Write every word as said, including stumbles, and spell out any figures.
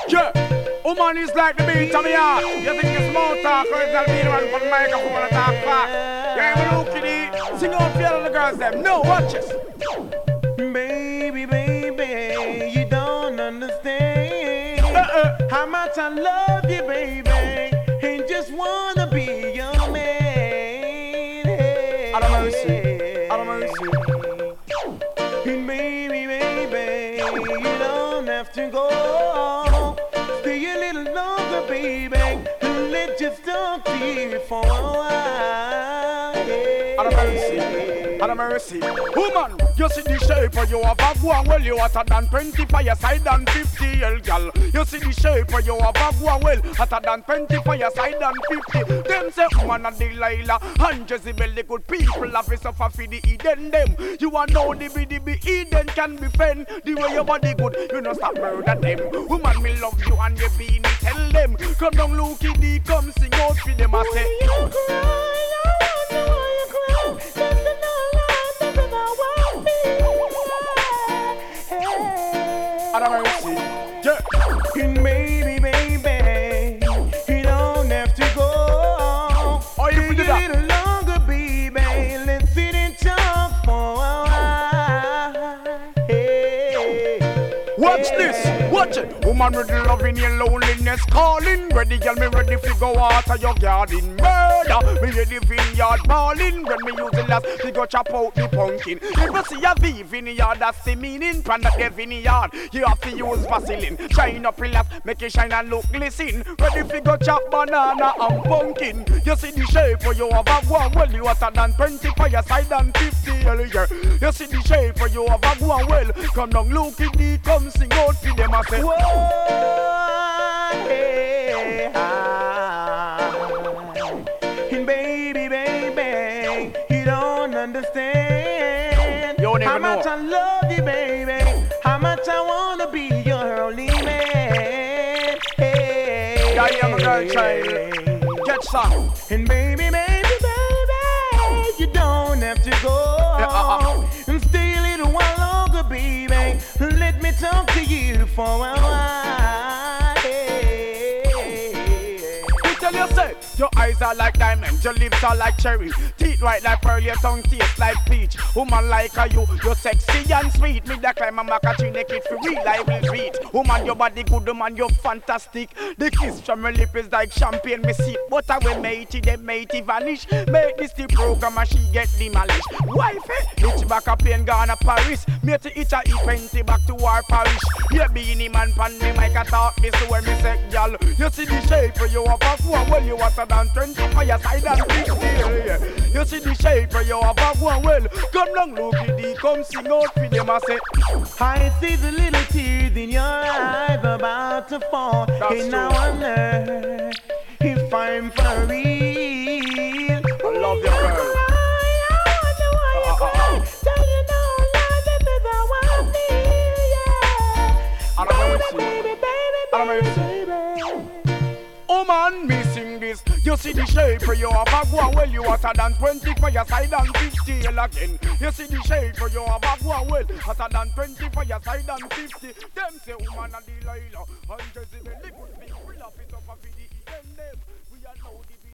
Yeah, woman is like the beat of me heart. You think it's small talk or it's not being one for the microphone and talk fast? Yeah, I'm looking it. Sing out for all the girls them. No, watch this. Baby, baby, you don't understand uh-uh. how much I love you, baby, and just wanna be your man. Hey, Out of mercy, out of mercy. Baby, baby, you don't have to go. Stay a little longer, baby, and let just talk to you for a while. Hey, out of mercy, out of mercy. Woman, you see the shape of you have a one well, you hotter than twenty for your side and fifty, el gal. You see the shape of you have a one well, hotter than twenty for your side and fifty. Them say woman and Delilah and Jezebel, the good people have to suffer for the Eden them. You want know the B D B Eden can be friend. The way your body good, you know stop murder them. Woman me love you and you be me tell them. Come down Lucky D, come sing out for them. I say you cry, I wonder why you cry. Listen all right, listen all right. Out of mercy, yeah. And baby, baby, you don't have to go. Oh, you Take do a that. little longer, baby. Let's sit and talk for a while. Hey, Watch hey. this, watch it. Woman with the love in your loneliness calling. Ready, girl, me ready to go out of your garden. Murder, me ready vineyard balling. When me use the last, we go chop out the pumpkin. If you see a V vineyard, that's the meaning. Plan that the vineyard, you have to use Vaseline. Shine up relax, make it shine and look glisten. Ready to go chop banana and pumpkin. You see the shape of you have a one well, you hotter than twenty for your side and fifty. Yeah. You see the shape of you have a one well. Come down, look at the come sing out for them. I say, Whoa, hey, hi. And baby, baby, you don't understand You don't even how much know. I love you, baby. How much I wanna be your only man. Hey, yeah, yeah, my girl child. Get some. and baby, baby, baby, you don't have to go. Yeah, uh, uh. And stay a little while longer, baby. Let me talk to you for a while. Hey. You tell you say, your eyes are like diamonds, your lips are like cherry, teeth white like pearl, your tongue tastes like peach. Woman like a you, you're sexy and sweet. Me that climb a macatee naked for real, I will treat. Woman, your body good, woman, you're fantastic. The kiss from your lip is like champagne, me sip. But I will matey, them matey vanish. Make this the program and she get demolished. Wife, eh? It's back up and gone to Paris. Matey, it's a E twenty back to our parish. Yeah, beanie man, pan me, mic a talk this when me say, y'all. You see the shape of you have a one, well, you hotter than twenty for your side and fifty. Yeah. You see the shape of you have a one, well, come down, look at the come sing out for them. I say, I see the little tears in your eyes about to fall. That's and true. I wonder if I'm for real. I love you, girl. Out of mercy, out of mercy. Oh man, me sing this. You see the shape of you have a one well, you hotter than twenty for your side and fifty again. You see the shape of you have a one well, hotter than twenty for your side and fifty. Them say woman and Delilah and Jezebel, they could be real up it up for the Eden them. We are now the